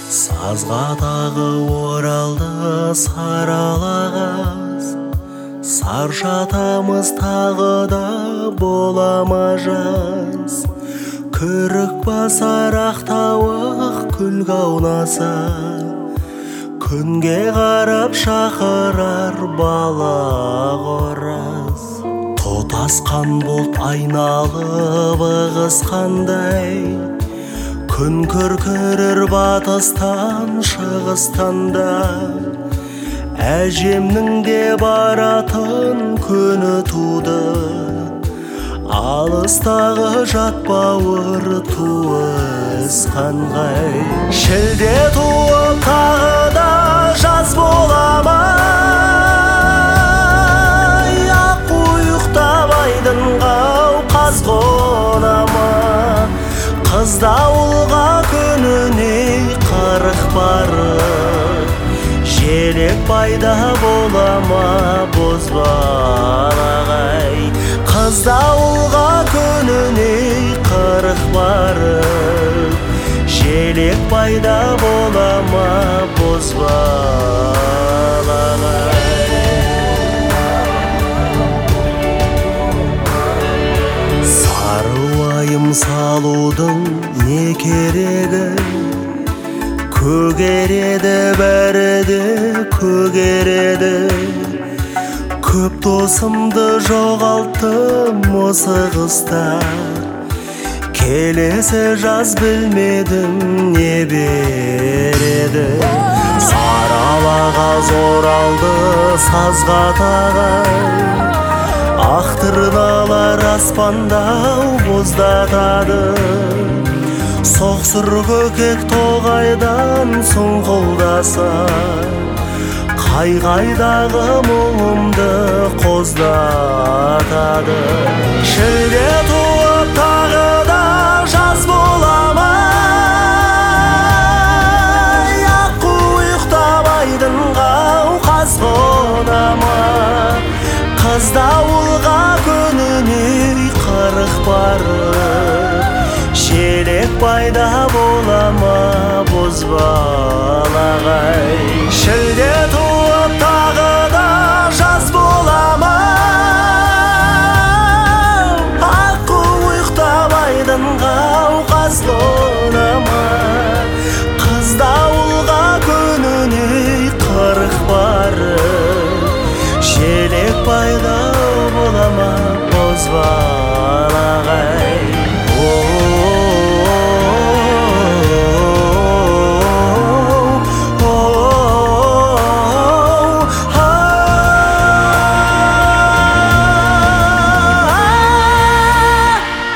Сазға тағы оралды саралағыз, саршатамыз тағы да бола ма жаз. Күрік басар ақтауық күлгі аунаса, күнге қарап шақырар бала қораз. Тұтасқан бұлт айналып ығысқандай, күн күркірір батыстан шығыстан да. Әжемнің де баратын күні туды, алыстағы жат бауыр туысқанғай. Шілде туып тағы да жаз бола ма, аққу ұйықтап айдынға қаз қона ма. Қыз дауылға күніне қырық барып, желек пайда бола ма бозбалағай. Қыз дауылға күніне қырық барып, желек пайда бола ма бозбалағай. Сарыуайым салудың не керегі, көгереді бәрі де көгереді. Көп досымды жоғалттым осы қыста, келесі жаз білмедім не береді. Саралаға зоралды сазға тағай, ақ тырналар аспандау боздатады. Соқсыр көкек тоғайдан сұңқылдаса, қайғайдағы мұңымды қоздатады. Шілде туып тағы да жаз бола ма, аққу ұйықтап айдынға қаз қона ма. Қыз дауылға күніне қырық барып, желек пайда бола ма бозбалағай. Шілде туып тағы да жаз бола ма, аққу ұйықтап айдынға қаз қона ма. Қыз дауылға күніне қырық барып, желек пайда бола ма бозбалағай.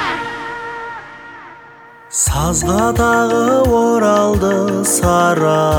Сазға тағы оралды сара